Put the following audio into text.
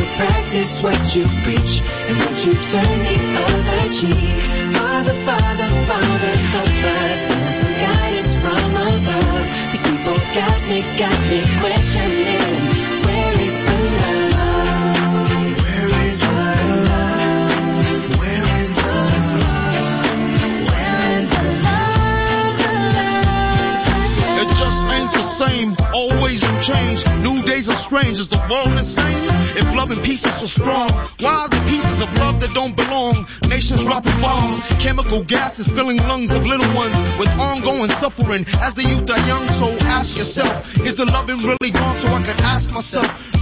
practice what you preach, and would you turn the other cheek? Father, Father, Father, help us, send some guidance from above. These people got me questioning, where is the love? Where is the love? Where is the love? Where is the love? It just ain't the same, always in change. New days are strange, is the world insane? If love and peace is so strong, why are there pieces of love that don't belong? Nations dropping bombs, chemical gases filling lungs of little ones with ongoing suffering as the youth are young. So ask yourself, is the loving really gone? So I could ask myself,